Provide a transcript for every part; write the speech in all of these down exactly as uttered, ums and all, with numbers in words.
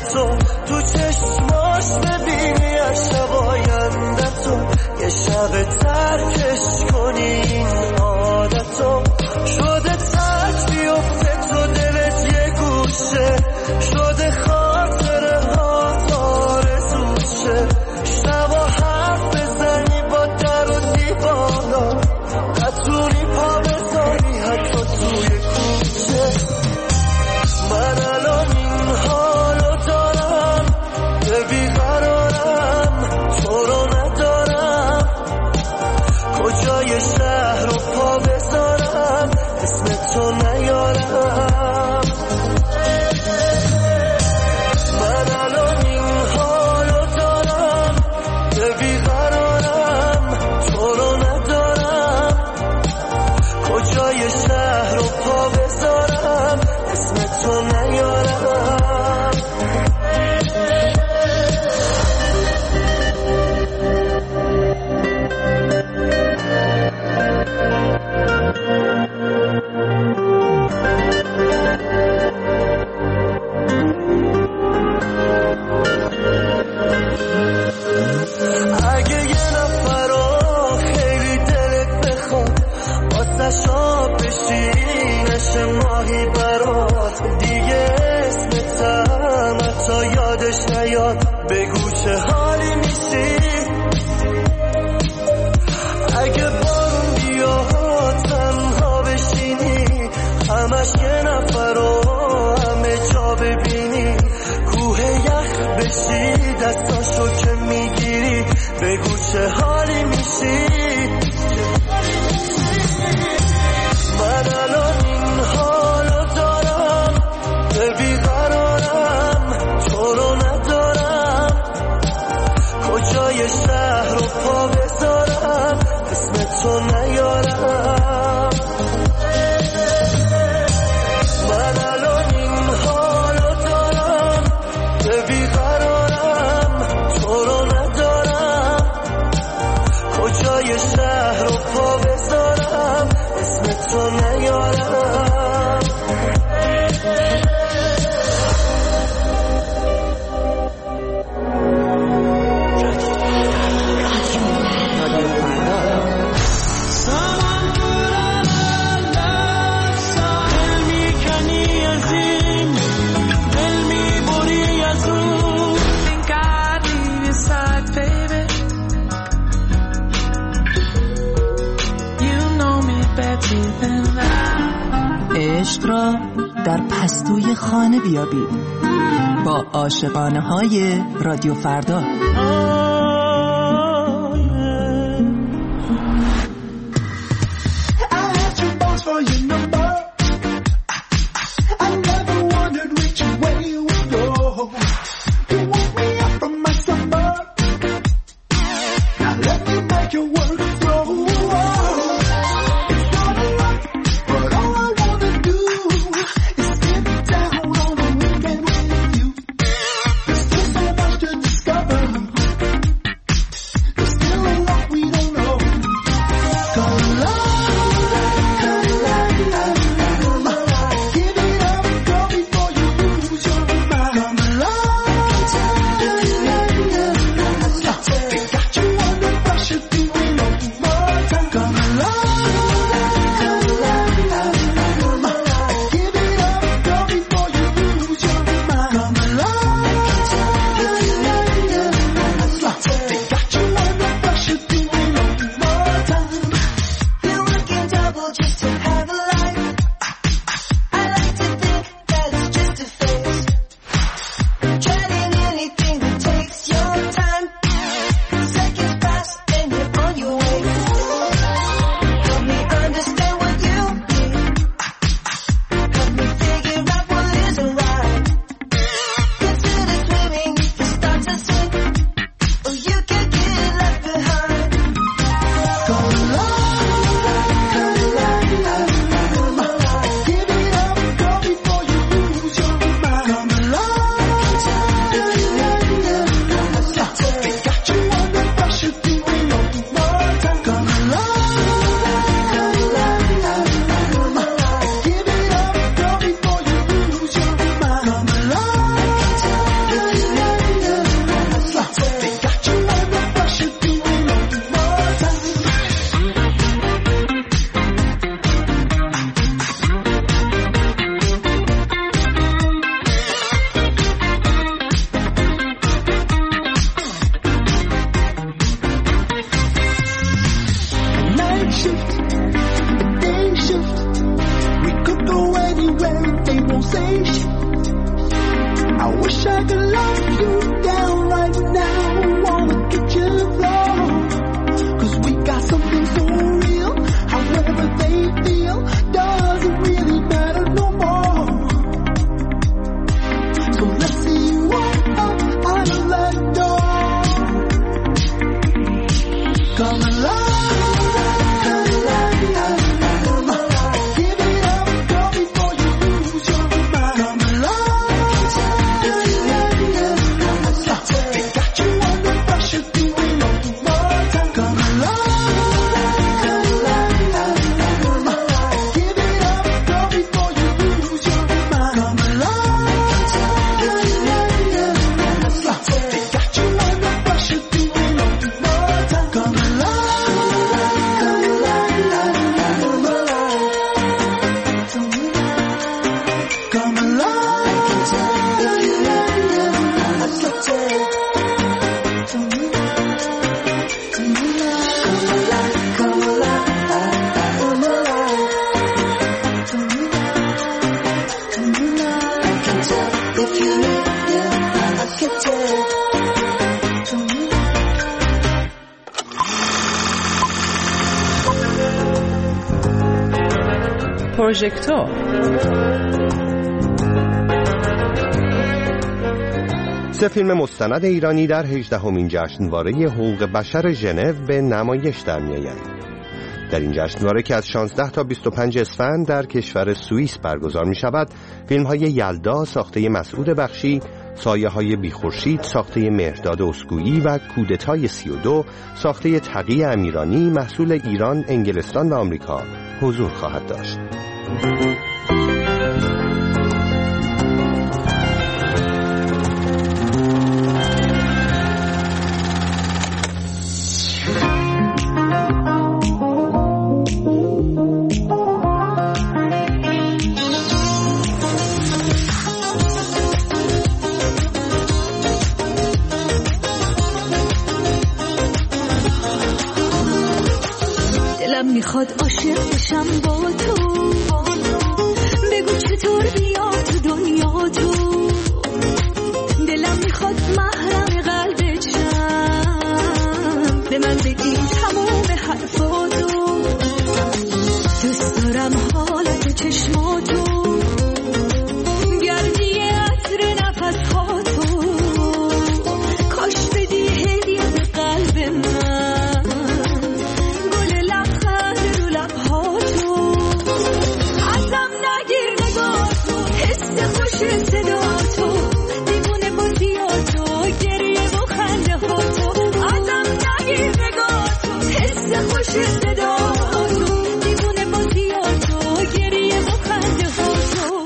تو تو چشماش ببینی از شب آیندتو یه شب ترکش کنی این عادتو شده ترک بیفته تو دلت یه گوشه شده خاطره ها آرزوشه شبا حرف بزنی با در و دیوانا نتونی پا بذاری حتی توی کوچه من الان این حالو دارم که بیقرارم تو رو ندارم کجای شهر رو پا بذارم اسم تو نیارم من الان این حالو دارم که بیقرارم تو رو ندارم کجای شهر رو پا بذارم اسم تو نیارم اگه یه نفر رو خیلی دلت بخواد واسه شاب بشی نشه ماهی برات دیگه اسمتم حتی یادش نیاد بگو چه حالی میشی اگه بارون بیاد تنها بشینی همش یه نفر رو همه جا ببینی کوه یخ بشی دستاشو که میگیری بگو چه حالی میشی من الان این حالو دارم که بیقرارم تو رو ندارم کجای شهر رو پا بذارم اسم تو نیارم من الان این حالو دارم که بیقرارم تو رو ندارم کجای شهر رو پا بذارم اسم تو نیارم عشق را در پستوی خانه بیابید با عاشقانه های رادیو فردا. Discover پروژکتور سه فیلم مستند ایرانی در هجدهمین جشنواره حقوق بشر ژنو به نمایش در می‌آیند. در این جشنواره که از شانزده تا بیست و پنج اسفند در کشور سوئیس برگزار می‌شود، فیلم‌های یلدا ساخته مسعود بخشی، سایه‌های بیخورشید ساخته مهرداد اسکویی و کودتای سی و دو ساخته تقی امیرانی محصول ایران، انگلستان و آمریکا حضور خواهد داشت. میخواد عاشق بشم با تو، بگو چطور بیا تو دنیا تو، دلم میخواد محرم قلبت شم، به من بگی تموم حرفاتو، دوست دارم حالت چشماتو، گردی عطر نفساتو، کاش بدی هدیه به قلب من، خوش صدا تو، دیوونه بازیاتو، گریه و خنده ها تو، ازم نگیر نگاه تو، حس خوش صدا تو، دیوونه بازیاتو، گریه و خنده ها تو.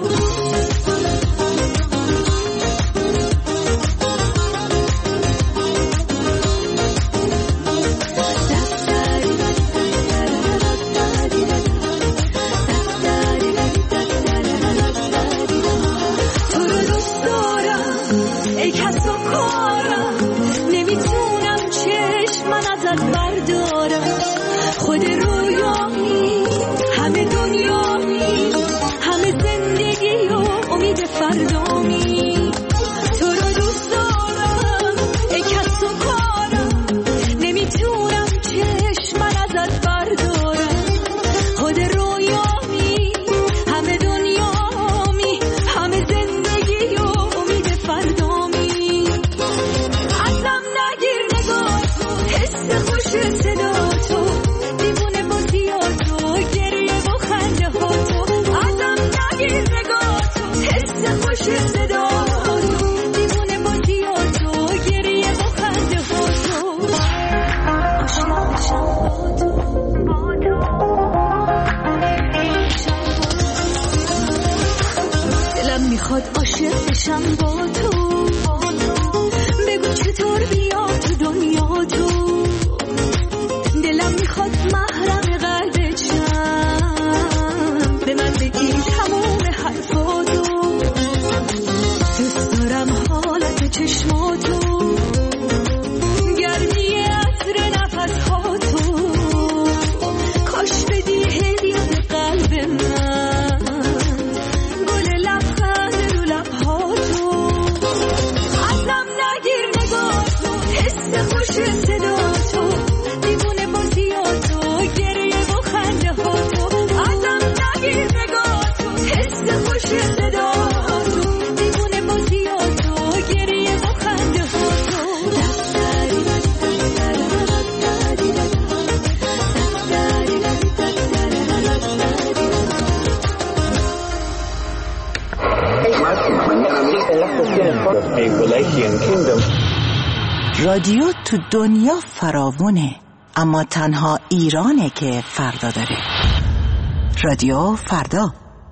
خود رویایی همه دنیایی، همه زندگی و امید فردامی، تو رو دوست دارم ای کس و کارم، نمیتونم چشم من ازت بردارم، خود رویایی همه دنیایی، همه زندگی و امید فردامی، ازم نگیر نگاه تو، حس خوش صدا تو، دیوونه بازیاتو، گریه و خنده ها تو، ازم نگیر نگاه تو، حس خوش صدا تو، دیوونه بازیاتو، گریه و خنده ها تو، عاشق بشم با تو، با تو، دلم میخواد عاشق بشم با تو، بگو چطور بیا تو دنیا تو، دلم میخواد محرم قلبت شم، به من بگی تموم حرفاتو، دوست دارم حالت چشماتو، گرمی عطر نفساتو، کاش بدی هدیه به قلب من، گل لبخند رو لبهاتو، رادیو تو دنیا فراوونه، اما تنها ایرانه که فردا داره. رادیو فردا.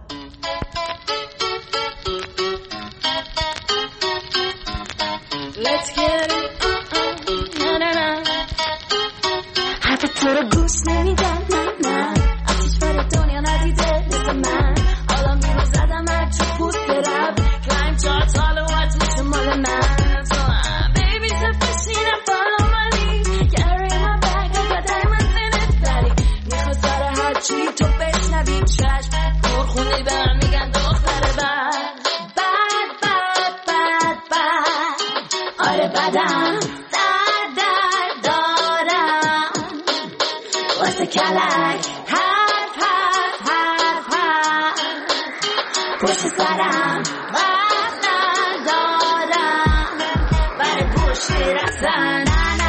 Let's get it. Na na na. حرف تو رو گوش نمیدم نه نه. آتیش بر دنیا ندیده مثل من. حالا میرو زدم هر چی پوست رب. کلایم چهار ساله و توش مال من. So uh, baby selfish and follow my lead. Carry my bag I got diamonds in it daddy. میخواد سر هر چی تو بشنوی چشم. پرخونی به من میگن دختر بد. بد بد بد بد. آره بدم در در دارم واسه کلک حرف حرف حرف حرف پشت سرم وقت ندارم برای گوشی رفتن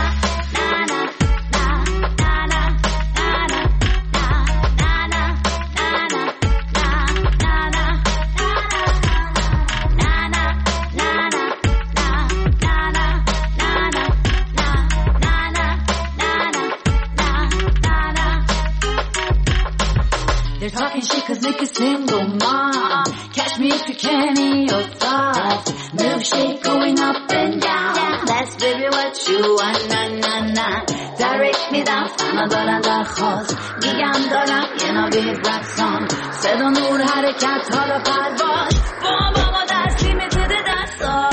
They're talking shit cause Nick is single mom. Catch me if you can in your thoughts. Milkshake going up and down. That's baby what you want, na na na. Direct me down, فنا دارن درخواست. میگم دارم یه نوید رقصان. صدا نور حرکت حالا پرواز. با بابا دستی میتده دستا.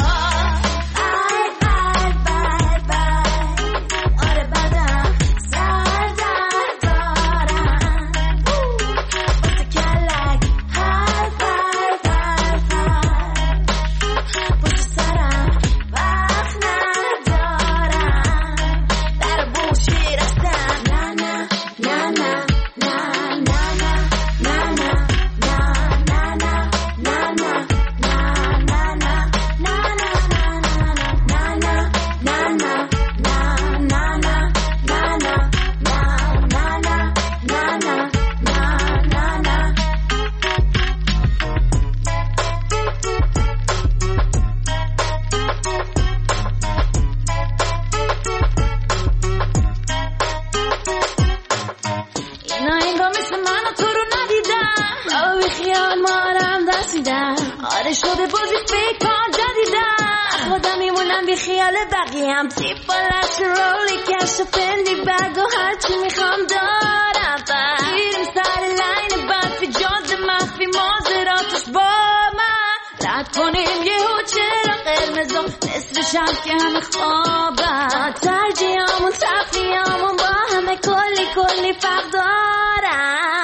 شده بازی فکر کن جدیدم خودم میمونم بی خیال بقیم تیپ بالش رولی کش و پندی بگ و هرچی میخوام دارم بریم سر لین بد جاز مخفی مازراتش با من رد کنیم یه هو چرا قرمزم نصف شب که همه خوابم ترجیحامون تفریامون با همه کلی کلی فرق دارم